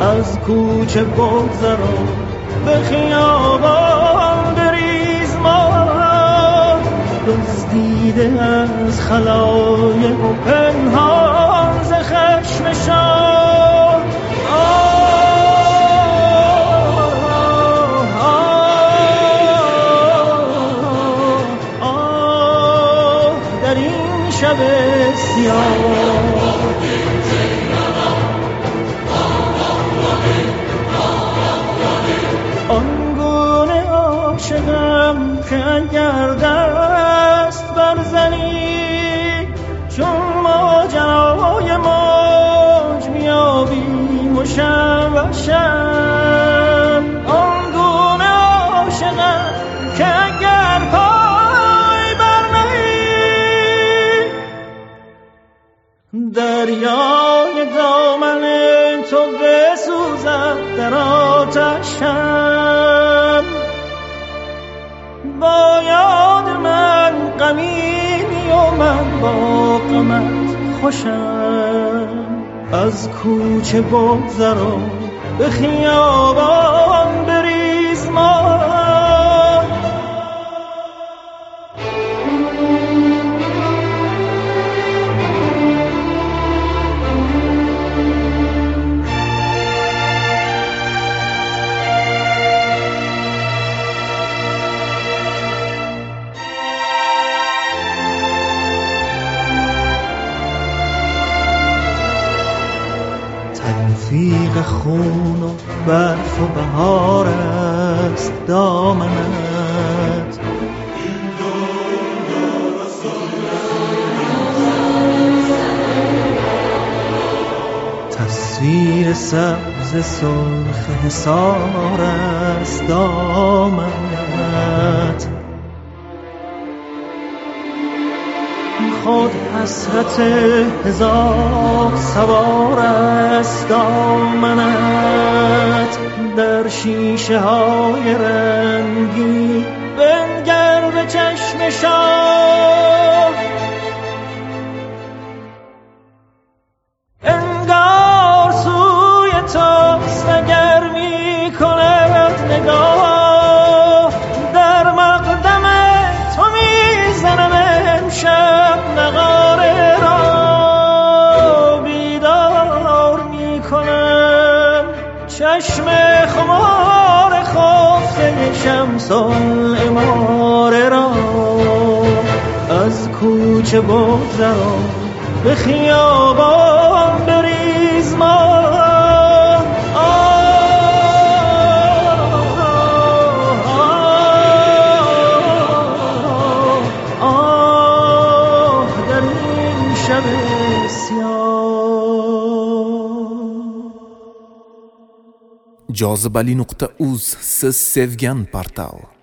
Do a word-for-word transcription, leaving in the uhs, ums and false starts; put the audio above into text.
از کوچه بگذران به خیابان بریز ما دزدیده از خلایق و پنهان ز خشم شاه. آه در این شب سیاه آنگونه عاشقم که اگر دست برزنی چون ماجرای موج میابیم و شب و شب. آنگونه عاشقم که اگر پای برنهی دریای دامن تو بسوزد در آتشم. با یاد من غمیمی و من با غمت خوشم. از کوچه بگذران به خیابان بریز ما تلفیق خون و برف و بهار است دامنت. تصویر سبز سرخ حصار است دامنت. خود حسرت هزار سوار است دامنت. در شیشه های رنگی بنگر به چشم شاه. انگار سوی توست اگر می کند نگاه. در مقدم تو می زنم امشب نغاره را بیدار می کنم. چشم خمار خفته شمس العماره را از کوچه بگذران به خیابان بریز ما. Jozibali nuqta uz siz sevgan portal.